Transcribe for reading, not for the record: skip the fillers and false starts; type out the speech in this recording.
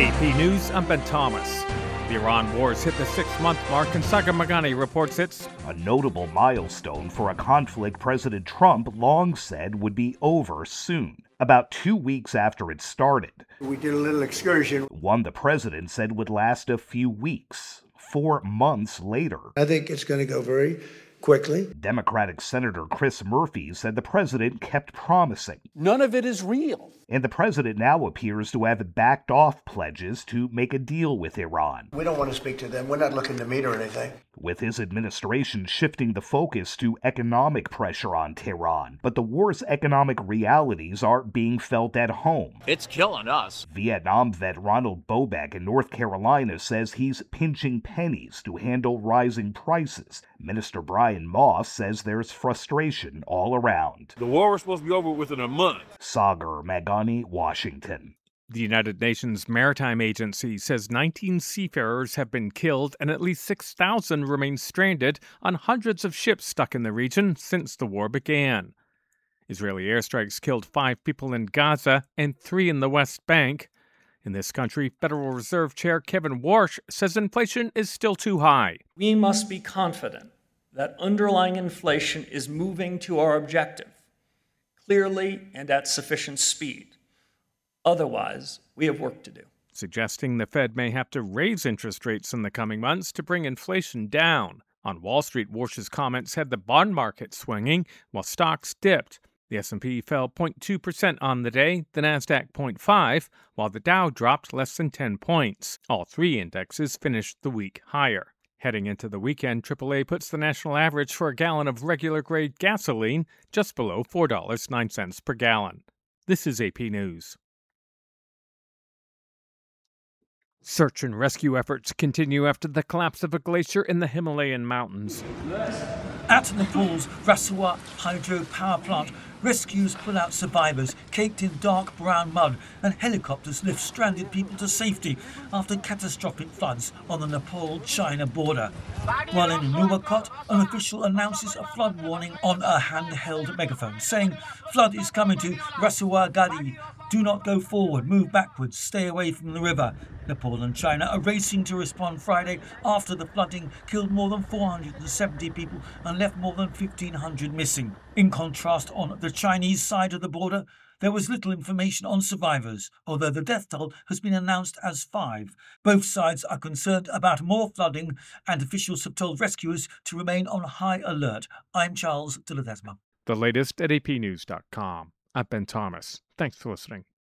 AP News, I'm Ben Thomas. The Iran wars hit the 6-month mark, and Sagar Meghani reports it's a notable milestone for a conflict President Trump long said would be over soon. About 2 weeks after it started, we did a little excursion. One the president said would last a few weeks. 4 months later, I think it's going to go very quickly. Democratic Senator Chris Murphy said the president kept promising. None of it is real. And the president now appears to have backed off pledges to make a deal with Iran. We don't want to speak to them. We're not looking to meet or anything. With his administration shifting the focus to economic pressure on Tehran. But the war's economic realities are being felt at home. It's killing us. Vietnam vet Ronald Bobek in North Carolina says he's pinching pennies to handle rising prices. Minister Brian Moss says there's frustration all around. The war was supposed to be over within a month. Sagar Meghani, Washington. The United Nations Maritime Agency says 19 seafarers have been killed and at least 6,000 remain stranded on hundreds of ships stuck in the region since the war began. Israeli airstrikes killed 5 people in Gaza and 3 in the West Bank. In this country, Federal Reserve Chair Kevin Warsh says inflation is still too high. We must be confident that underlying inflation is moving to our objective, clearly and at sufficient speed. Otherwise, we have work to do. Suggesting the Fed may have to raise interest rates in the coming months to bring inflation down. On Wall Street, Warsh's comments had the bond market swinging while stocks dipped. The S&P fell 0.2% on the day, the Nasdaq 0.5%, while the Dow dropped less than 10 points. All 3 indexes finished the week higher. Heading into the weekend, AAA puts the national average for a gallon of regular-grade gasoline just below $4.09 per gallon. This is AP News. Search and rescue efforts continue after the collapse of a glacier in the Himalayan mountains. At Nepal's Rasua hydro power plant, rescues pull out survivors caked in dark brown mud, and helicopters lift stranded people to safety after catastrophic floods on the Nepal-China border. While in Nuwakot, an official announces a flood warning on a handheld megaphone, saying, "Flood is coming to Rasua Gadi. Do not go forward, move backwards, stay away from the river." Nepal and China are racing to respond Friday after the flooding killed more than 470 people and left more than 1,500 missing. In contrast, on the Chinese side of the border, there was little information on survivors, although the death toll has been announced as 5. Both sides are concerned about more flooding, and officials have told rescuers to remain on high alert. I'm Charles de Ledesma. The latest at apnews.com. I'm Ben Thomas. Thanks for listening.